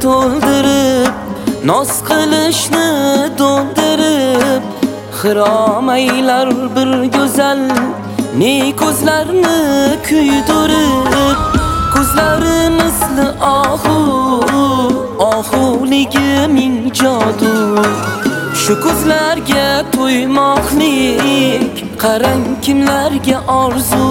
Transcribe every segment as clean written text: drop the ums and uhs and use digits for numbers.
to'ldirib, noz qilishni do'ndirib, xiromaylar bir go'zal ne ko'zlarni kuydirib, ko'zlari misli ohuligi ming jodu. Shu ko'zlarga to'ymoqlik, qarang kimlarga orzu.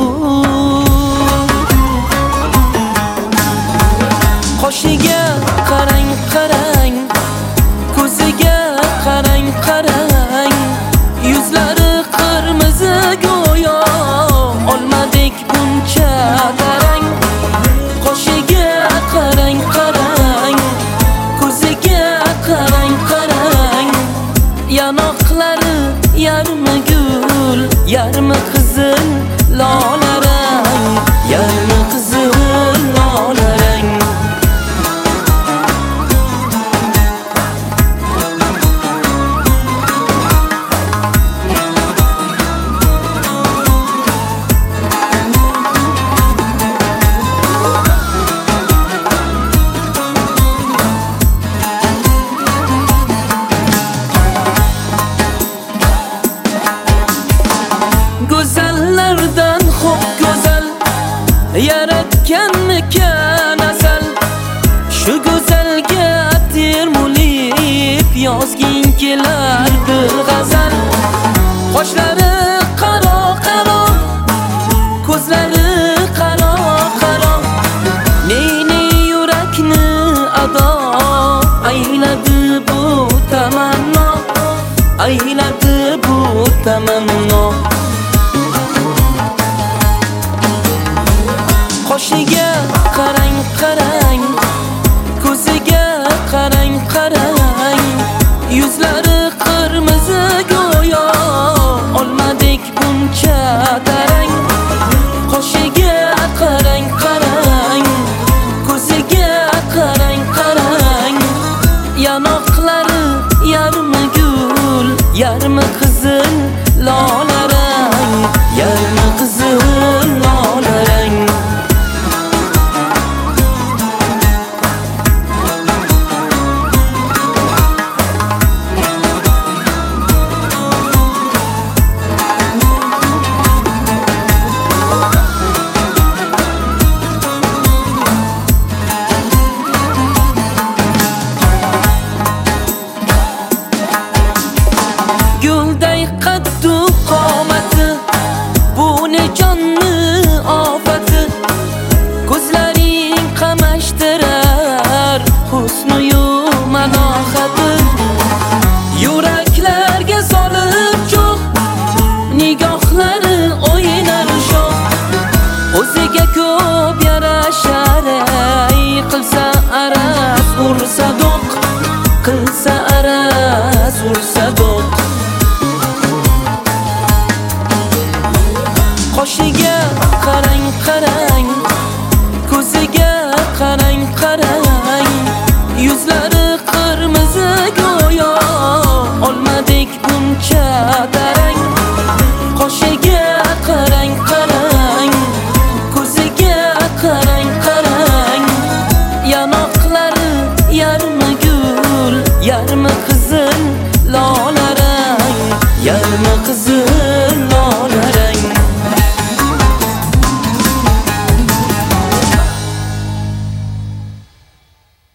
Qoshiga qarang, qarang, ko'ziga qarang, qarang, yuzlari qirmizi go'yo olmadek buncha tarang. Qoshiga qarang, qarang, ko'ziga qarang, qarang, yanoqlari yarmi gul, yarmi qizil lolarang, yarmi qizil lolarang. Go'zallardan xo'p go'zal yaratganmikan asal. Shu go'zalga termulib yozging kelar bir g'azal. Qoshlari qaro qaro, ko'zlari qaro qaro, ne yurakni ado ayladi bu tamanno, ayladi bu tamanno. Qoshiga